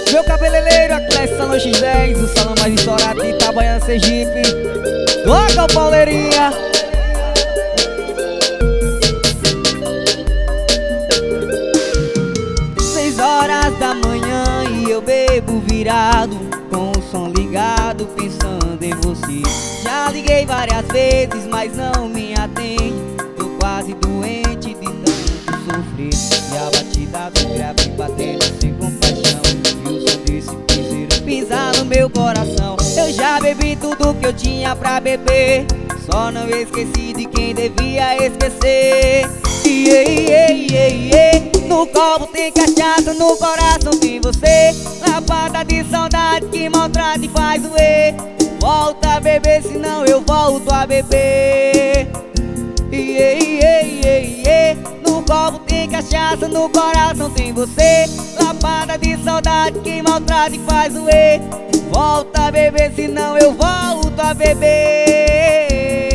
Meu cabeleireiro, a Classe Salão X10, o salão mais estourado de Itabaiana, Sergipe. Toca o Pauleirinha. Da manhã e eu bebo virado, com o som ligado, pensando em você. Já liguei várias vezes, mas não me atende. Tô quase doente de tanto sofrer. E a batida do grave batendo sem compaixão, e o som desse piseiro pisar no meu coração. Eu já bebi tudo que eu tinha pra beber, só não esqueci de quem devia esquecer. No copo tem cachaça, no coração tem você. Lapada de saudade que maltrata e faz doer. Volta a beber, senão eu volto a beber. No copo tem cachaça, no coração tem você. Lapada de saudade que maltrata e faz doer. Volta a beber, senão eu volto a beber.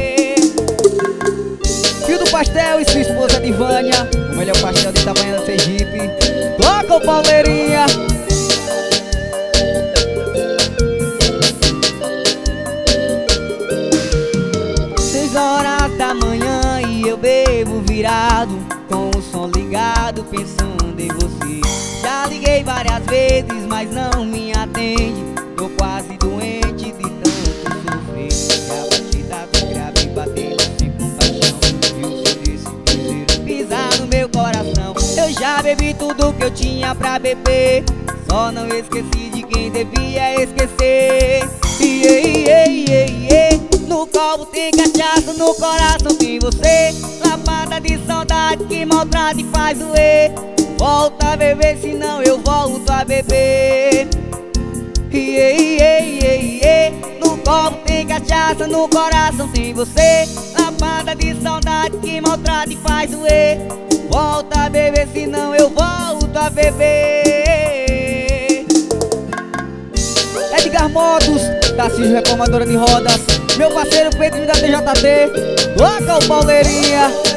Fio do Pastel e sua esposa Divânia, o melhor pastel de Itabaiana, Sergipe. Toca o Pauleirinha. Seis horas da manhã e eu bebo virado, com o som ligado, pensando em você. Já liguei várias vezes, mas não me atende. Tô quase doente de tanto sofrer. E a batida do grave batendo sem compaixão, e o som desse piseiro pisar no meu coração. Eu já bebi tudo que eu tinha pra beber, só não esqueci de quem devia esquecer. No copo tem cachaça, no coração tem você. Lapada de saudade que maltrata e faz doer. Volta a beber, senão eu volto a beber. No copo tem cachaça, no coração tem você. Lapada de saudade que maltrata e faz doer. Volta a beber, senão eu volto a beber. Edgar Motos, Tarcísio Reformadora de Rodas, meu parceiro Pedrinho da TJT. Toca o Pauleirinha.